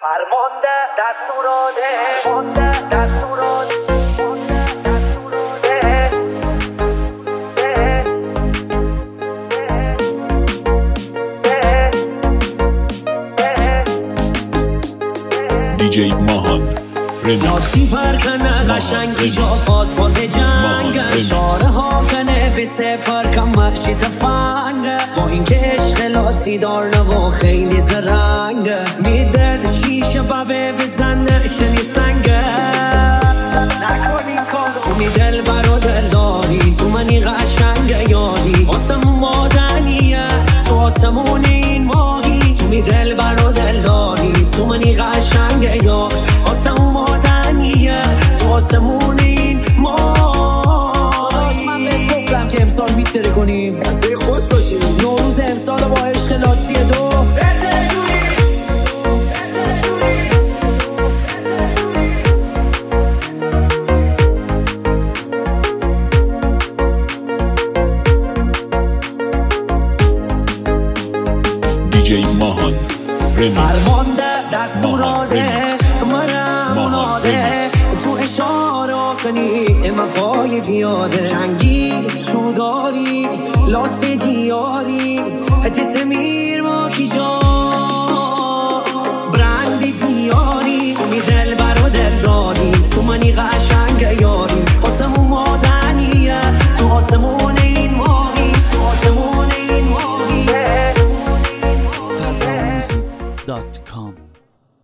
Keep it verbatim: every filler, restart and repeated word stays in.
فرمانده دستوراده مانده دستوراده دی جی ماهان ناچی پرکنه قشنگی جا فاز فاز جنگ شاره ها کنه به سپر کم محشی تفنگ با این که اشغلاتی دار نوا خیلی زرنگ میدر شیشه بابه بزنه شنی سنگه نکنی کار تو می دل برا دل داری تو منی قشنگ یاری آسمون مادنیه تو آسمون این ماهی تو می دل برا دل داری تو منی قشنگ یاری آسمون مادنیه تو آسمون این ماهی من بهت گفتم که امسال میتره کنیم دسته خوش باشیم نوروز امسال با عشق لاتی دو دی جی ماهان فرمانده دستوراده مرم مناده تو اشاره کنی اما پای پیاده جنگی تو داری لات دیاری جسمیر ما کی جا